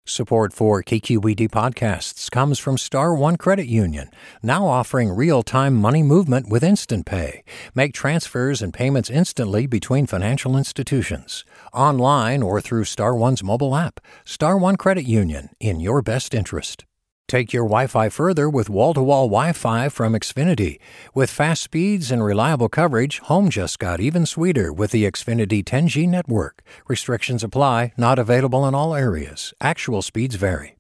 Support for KQED podcasts comes from Star One Credit Union, now offering real-time money movement with Instant Pay. Make transfers and payments instantly between financial institutions, online or through Star One's mobile app. Star One Credit Union, in your best interest. Take your Wi-Fi further with wall-to-wall Wi-Fi from Xfinity. With fast speeds and reliable coverage, home just got even sweeter with the Xfinity 10G network. Restrictions apply, not available in all areas. Actual speeds vary.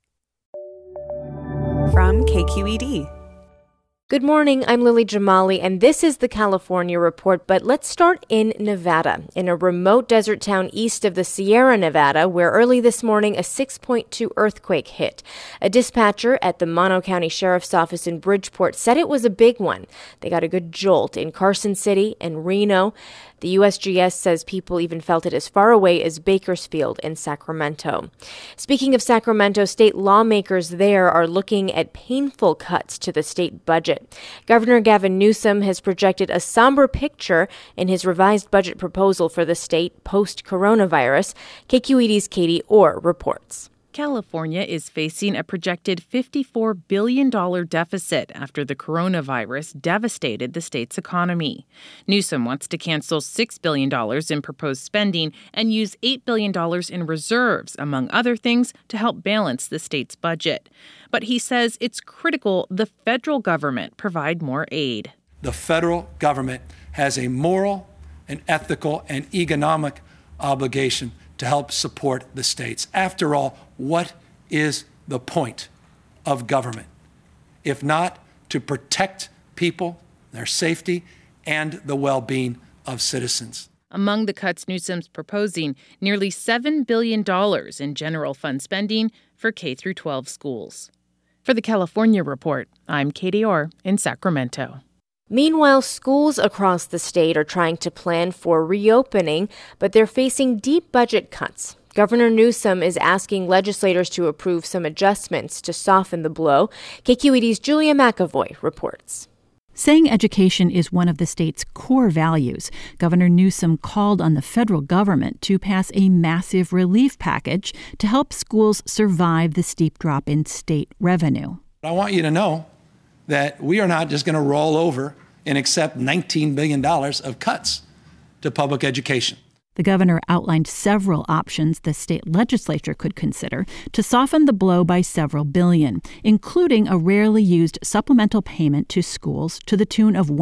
From KQED. Good morning, I'm Lily Jamali, and this is the California Report, but let's start in Nevada, in a remote desert town east of the Sierra Nevada, where early this morning a 6.2 earthquake hit. A dispatcher at the Mono County Sheriff's Office in Bridgeport said it was a big one. They got a good jolt in Carson City and Reno. The USGS says people even felt it as far away as Bakersfield and Sacramento. Speaking of Sacramento, state lawmakers there are looking at painful cuts to the state budget. Governor Gavin Newsom has projected a somber picture in his revised budget proposal for the state post-coronavirus. KQED's Katie Orr reports. California is facing a projected $54 billion deficit after the coronavirus devastated the state's economy. Newsom wants to cancel $6 billion in proposed spending and use $8 billion in reserves, among other things, to help balance the state's budget. But he says it's critical the federal government provide more aid. The federal government has a moral, an ethical, and economic obligation to help support the states. After all, what is the point of government, if not to protect people, their safety, and the well-being of citizens? Among the cuts Newsom's proposing, nearly $7 billion in general fund spending for K-12 schools. For the California Report, I'm Katie Orr in Sacramento. Meanwhile, schools across the state are trying to plan for reopening, but they're facing deep budget cuts. Governor Newsom is asking legislators to approve some adjustments to soften the blow. KQED's Julia McAvoy reports. Saying education is one of the state's core values, Governor Newsom called on the federal government to pass a massive relief package to help schools survive the steep drop in state revenue. I want you to know that we are not just going to roll over and accept $19 billion of cuts to public education. The governor outlined several options the state legislature could consider to soften the blow by several billion, including a rarely used supplemental payment to schools to the tune of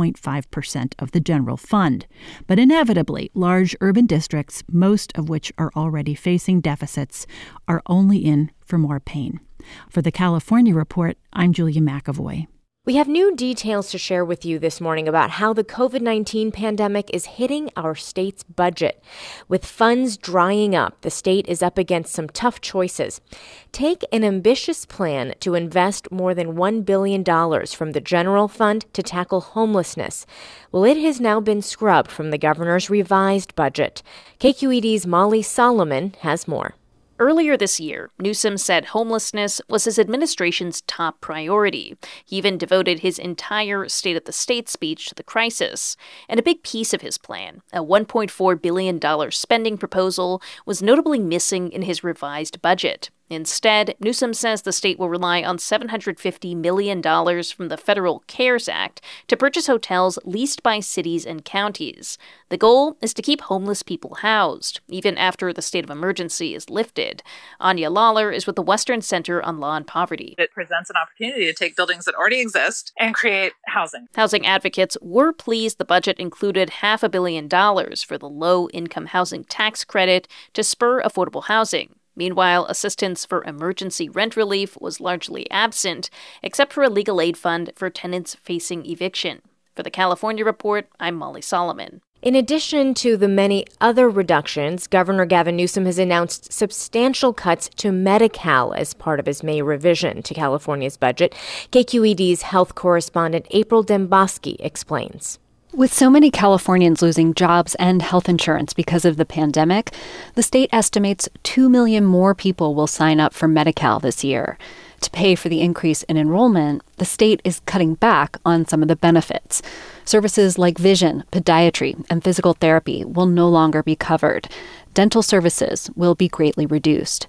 1.5% of the general fund. But inevitably, large urban districts, most of which are already facing deficits, are only in for more pain. For the California Report, I'm Julia McAvoy. We have new details to share with you this morning about how the COVID-19 pandemic is hitting our state's budget. With funds drying up, the state is up against some tough choices. Take an ambitious plan to invest more than $1 billion from the general fund to tackle homelessness. Well, it has now been scrubbed from the governor's revised budget. KQED's Molly Solomon has more. Earlier this year, Newsom said homelessness was his administration's top priority. He even devoted his entire State of the State speech to the crisis. And a big piece of his plan, a $1.4 billion spending proposal, was notably missing in his revised budget. Instead, Newsom says the state will rely on $750 million from the federal CARES Act to purchase hotels leased by cities and counties. The goal is to keep homeless people housed, even after the state of emergency is lifted. Anya Lawler is with the Western Center on Law and Poverty. It presents an opportunity to take buildings that already exist and create housing. Housing advocates were pleased the budget included $500 million for the low-income housing tax credit to spur affordable housing. Meanwhile, assistance for emergency rent relief was largely absent, except for a legal aid fund for tenants facing eviction. For the California Report, I'm Molly Solomon. In addition to the many other reductions, Governor Gavin Newsom has announced substantial cuts to Medi-Cal as part of his May revision to California's budget. KQED's health correspondent April Dembosky explains. With so many Californians losing jobs and health insurance because of the pandemic, the state estimates 2 million more people will sign up for Medi-Cal this year. To pay for the increase in enrollment, the state is cutting back on some of the benefits. Services like vision, podiatry, and physical therapy will no longer be covered. Dental services will be greatly reduced.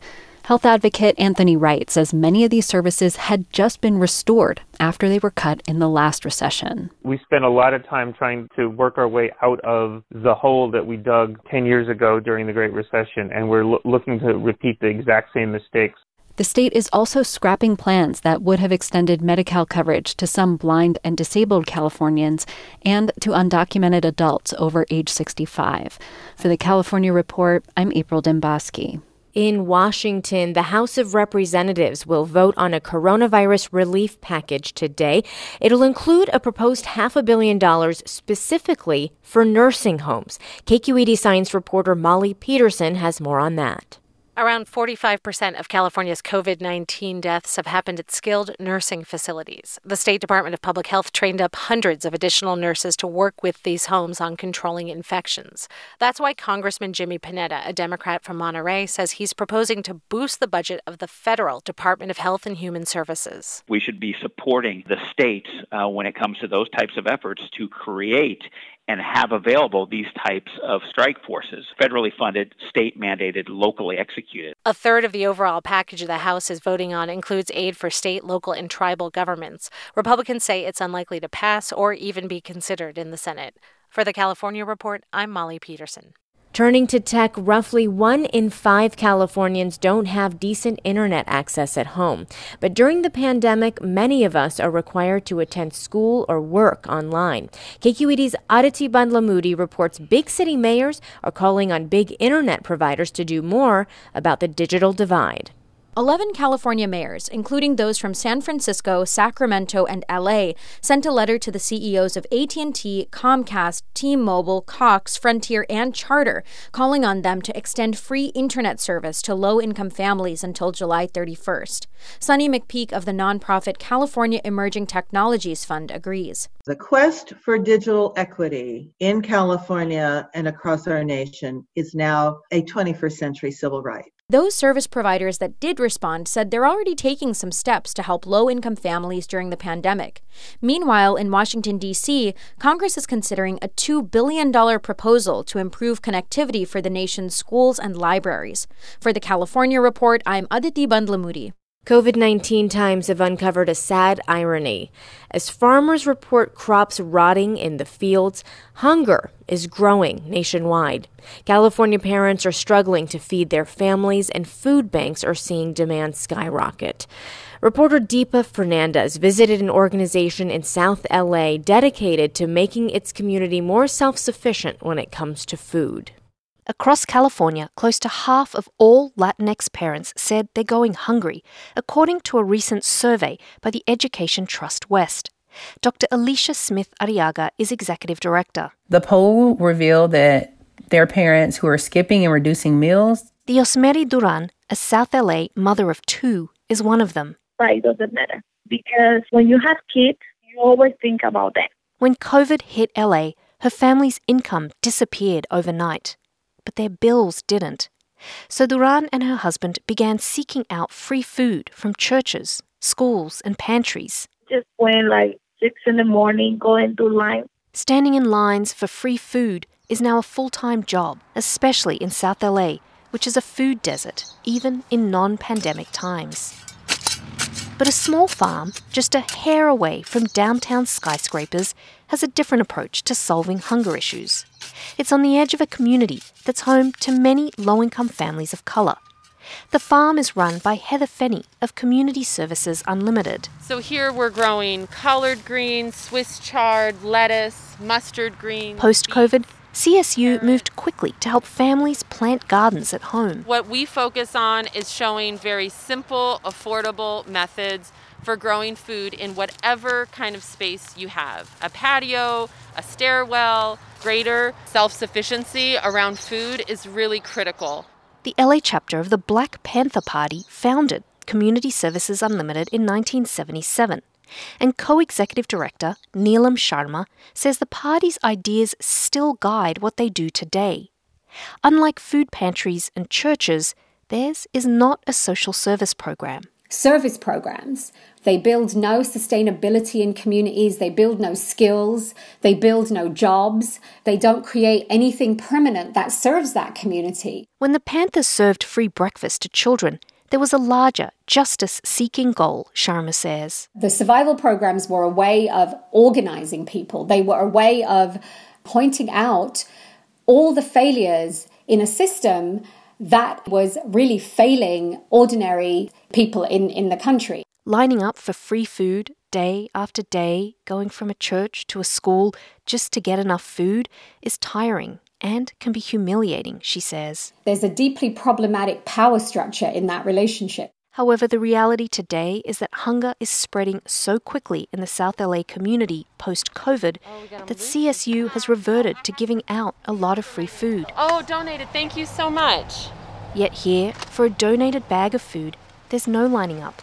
Health advocate Anthony Wright says many of these services had just been restored after they were cut in the last recession. We spent a lot of time trying to work our way out of the hole that we dug 10 years ago during the Great Recession, and we're looking to repeat the exact same mistakes. The state is also scrapping plans that would have extended Medi-Cal coverage to some blind and disabled Californians and to undocumented adults over age 65. For the California Report, I'm April Dembosky. In Washington, the House of Representatives will vote on a coronavirus relief package today. It'll include a proposed $500 million specifically for nursing homes. KQED science reporter Molly Peterson has more on that. Around 45% of California's COVID-19 deaths have happened at skilled nursing facilities. The State Department of Public Health trained up hundreds of additional nurses to work with these homes on controlling infections. That's why Congressman Jimmy Panetta, a Democrat from Monterey, says he's proposing to boost the budget of the federal Department of Health and Human Services. We should be supporting the states when it comes to those types of efforts to create and have available these types of strike forces, federally funded, state-mandated, locally executed. A third of the overall package the House is voting on includes aid for state, local, and tribal governments. Republicans say it's unlikely to pass or even be considered in the Senate. For the California Report, I'm Molly Peterson. Turning to tech, roughly 1 in 5 Californians don't have decent internet access at home. But during the pandemic, many of us are required to attend school or work online. KQED's Aditi Bandlamudi reports big city mayors are calling on big internet providers to do more about the digital divide. 11 California mayors, including those from San Francisco, Sacramento, and LA, sent a letter to the CEOs of AT&T, Comcast, T-Mobile, Cox, Frontier, and Charter, calling on them to extend free internet service to low-income families until July 31st. Sunny McPeak of the nonprofit California Emerging Technologies Fund agrees. The quest for digital equity in California and across our nation is now a 21st century civil right. Those service providers that did respond said they're already taking some steps to help low-income families during the pandemic. Meanwhile, in Washington, D.C., Congress is considering a $2 billion proposal to improve connectivity for the nation's schools and libraries. For the California Report, I'm Aditi Bandlamudi. COVID-19 times have uncovered a sad irony. As farmers report crops rotting in the fields, hunger is growing nationwide. California parents are struggling to feed their families, and food banks are seeing demand skyrocket. Reporter Deepa Fernandez visited an organization in South LA dedicated to making its community more self-sufficient when it comes to food. Across California, close to half of all Latinx parents said they're going hungry, according to a recent survey by the Education Trust West. Dr. Alicia Smith Arriaga is executive director. The poll revealed that there are parents who are skipping and reducing meals. Diosmeri Duran, a South LA mother of 2, is one of them. It doesn't matter, because when you have kids, you always think about them. When COVID hit LA, her family's income disappeared overnight. But their bills didn't. So Duran and her husband began seeking out free food from churches, schools, and pantries. Just went 6 a.m, going to line. Standing in lines for free food is now a full-time job, especially in South LA, which is a food desert, even in non-pandemic times. But a small farm, just a hair away from downtown skyscrapers, has a different approach to solving hunger issues. It's on the edge of a community that's home to many low-income families of colour. The farm is run by Heather Fenney of Community Services Unlimited. So here we're growing collard greens, Swiss chard, lettuce, mustard greens. Post-COVID, CSU moved quickly to help families plant gardens at home. What we focus on is showing very simple, affordable methods for growing food in whatever kind of space you have. A patio, a stairwell, greater self-sufficiency around food is really critical. The LA chapter of the Black Panther Party founded Community Services Unlimited in 1977. And co-executive director Neelam Sharma says the party's ideas still guide what they do today. Unlike food pantries and churches, theirs is not a social service program. Service programs, they build no sustainability in communities, they build no skills, they build no jobs, they don't create anything permanent that serves that community. When the Panthers served free breakfast to children, There was a larger, justice-seeking goal, Sharma says. The survival programs were a way of organizing people. They were a way of pointing out all the failures in a system that was really failing ordinary people in the country. Lining up for free food day after day, going from a church to a school just to get enough food is tiring and can be humiliating, she says. There's a deeply problematic power structure in that relationship. However, the reality today is that hunger is spreading so quickly in the South LA community post-COVID that CSU has reverted to giving out a lot of free food. Oh, donated. Thank you so much. Yet here, for a donated bag of food, there's no lining up.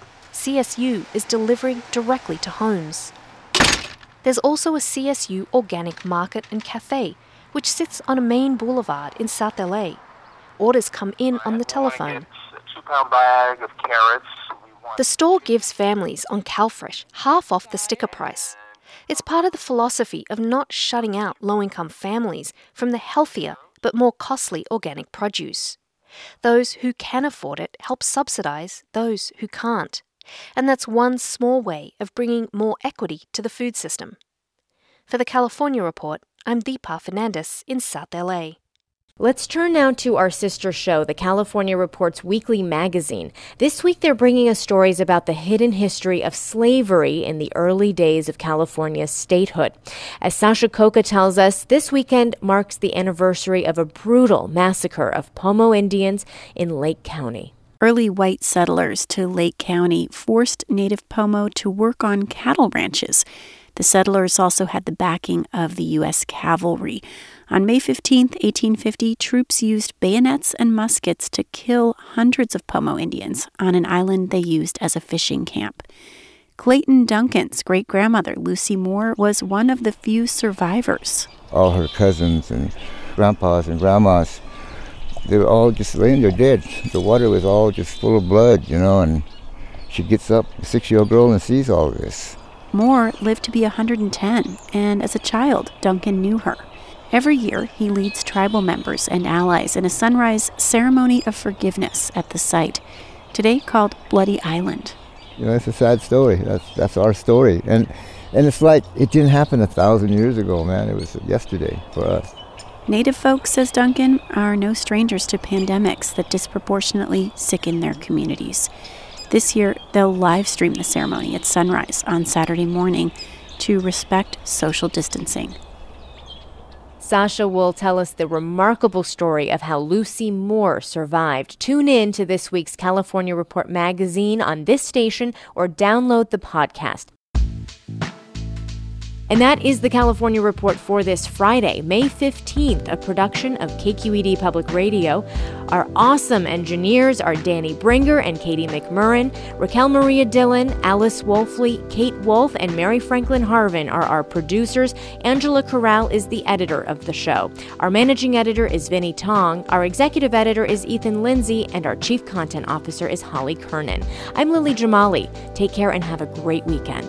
CSU is delivering directly to homes. There's also a CSU organic market and cafe, which sits on a main boulevard in South LA. Orders come in on the telephone. A 2-pound bag of carrots. The store gives families on CalFresh half off the sticker price. It's part of the philosophy of not shutting out low-income families from the healthier but more costly organic produce. Those who can afford it help subsidize those who can't. And that's one small way of bringing more equity to the food system. For the California Report, I'm Deepa Fernandez in South LA. Let's turn now to our sister show, the California Report's weekly magazine. This week they're bringing us stories about the hidden history of slavery in the early days of California's statehood. As Sasha Coca tells us, this weekend marks the anniversary of a brutal massacre of Pomo Indians in Lake County. Early white settlers to Lake County forced native Pomo to work on cattle ranches. The settlers also had the backing of the U.S. cavalry. On May 15, 1850, troops used bayonets and muskets to kill hundreds of Pomo Indians on an island they used as a fishing camp. Clayton Duncan's great-grandmother, Lucy Moore, was one of the few survivors. All her cousins and grandpas and grandmas, they were all just laying there dead. The water was all just full of blood, and she gets up, a 6-year-old girl, and sees all this. Moore lived to be 110, and as a child, Duncan knew her. Every year, he leads tribal members and allies in a sunrise ceremony of forgiveness at the site, today called Bloody Island. It's a sad story. That's our story. And it's like it didn't happen 1,000 years ago, man. It was yesterday for us. Native folks, says Duncan, are no strangers to pandemics that disproportionately sicken their communities. This year, they'll live stream the ceremony at sunrise on Saturday morning to respect social distancing. Sasha will tell us the remarkable story of how Lucy Moore survived. Tune in to this week's California Report magazine on this station or download the podcast. And that is the California Report for this Friday, May 15th, a production of KQED Public Radio. Our awesome engineers are Danny Bringer and Katie McMurrin. Raquel Maria Dillon, Alice Wolfley, Kate Wolf, and Mary Franklin Harvin are our producers. Angela Corral is the editor of the show. Our managing editor is Vinnie Tong. Our executive editor is Ethan Lindsay. And our chief content officer is Holly Kernan. I'm Lily Jamali. Take care and have a great weekend.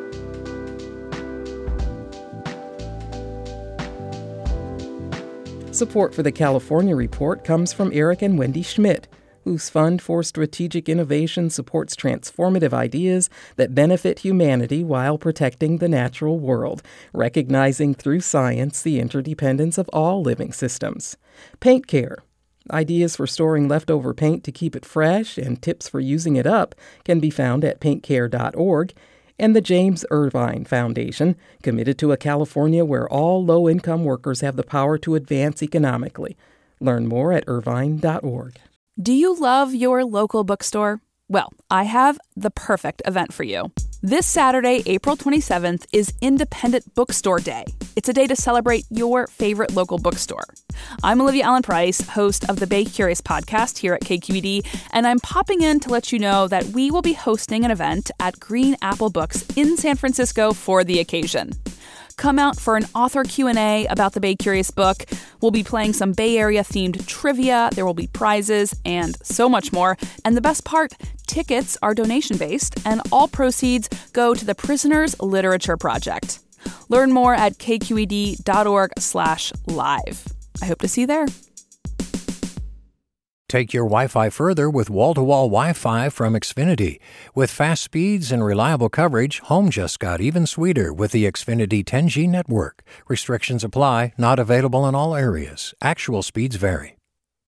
Support for the California Report comes from Eric and Wendy Schmidt, whose Fund for Strategic Innovation supports transformative ideas that benefit humanity while protecting the natural world, recognizing through science the interdependence of all living systems. Paint Care. Ideas for storing leftover paint to keep it fresh and tips for using it up can be found at paintcare.org. And the James Irvine Foundation, committed to a California where all low-income workers have the power to advance economically. Learn more at irvine.org. Do you love your local bookstore? Well, I have the perfect event for you. This Saturday, April 27th, is Independent Bookstore Day. It's a day to celebrate your favorite local bookstore. I'm Olivia Allen Price, host of the Bay Curious podcast here at KQED, and I'm popping in to let you know that we will be hosting an event at Green Apple Books in San Francisco for the occasion. Come out for an author Q&A about the Bay Curious book. We'll be playing some Bay Area-themed trivia. There will be prizes and so much more. And the best part, tickets are donation-based, and all proceeds go to the Prisoners Literature Project. Learn more at kqed.org/live. I hope to see you there. Take your Wi-Fi further with wall-to-wall Wi-Fi from Xfinity. With fast speeds and reliable coverage, home just got even sweeter with the Xfinity 10G network. Restrictions apply, not available in all areas. Actual speeds vary.